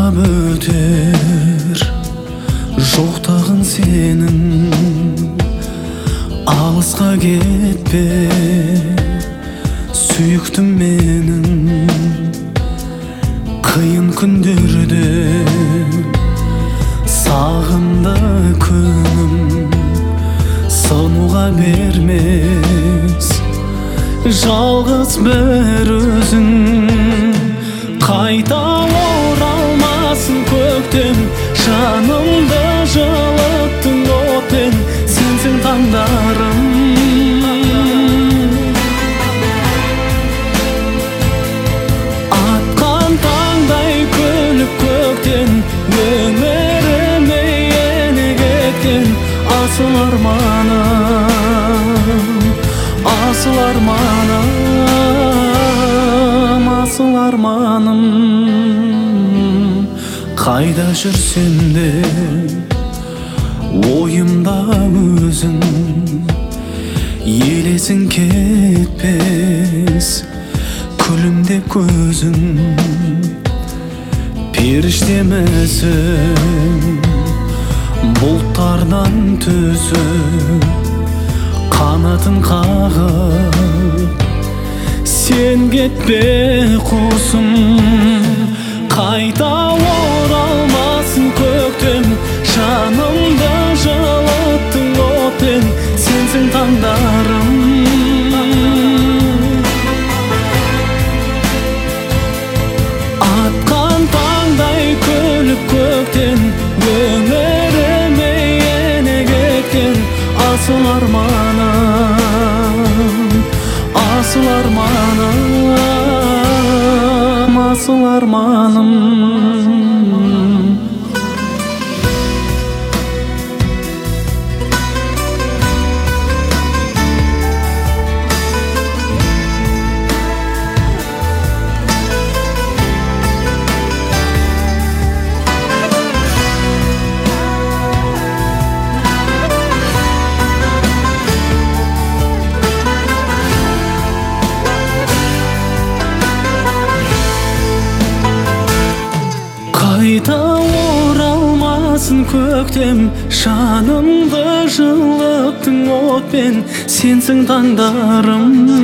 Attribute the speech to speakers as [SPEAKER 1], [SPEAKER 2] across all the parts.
[SPEAKER 1] өтер жоқтығың сенің, алысқа кетпе сүйіктім менің. Қиын күндерде сағынды күнім, сынуға бермес жалғыз бір өзің. Қайта оралмасын көктем, жанымды жылыттың отпен, сенсің таңдарым. Атқан таңдай күліп көктен, өміріме ене кеткен асыл арманым, асыл арманым, асыл арманым. Қайда жүрсем де ойымда өзің, елесің кетпес күлімдеп көзің. Періштемісің бұлттардан түсіп, қанатын қағып, сен кетпе құсым. Қайта оралмасын көктем, жанымды жылыттың отпен, сенсің таңдарым. Атқан таңдай күліп көктен, өміріме ене кеткен асыл арманым, асыл арманым, асыл арманым. Қайта оралмасын көктем, жанымды жылыттың отпен, сенсің таңдарым.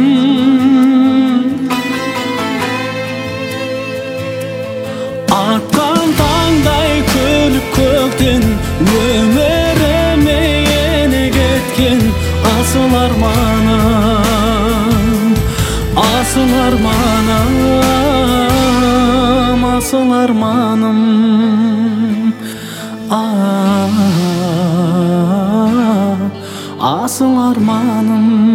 [SPEAKER 1] Атқан таңдай күліп көктен, өміріме ене кеткен асыл арманым, асыл арманым, асыл арманым. Асыл арманым.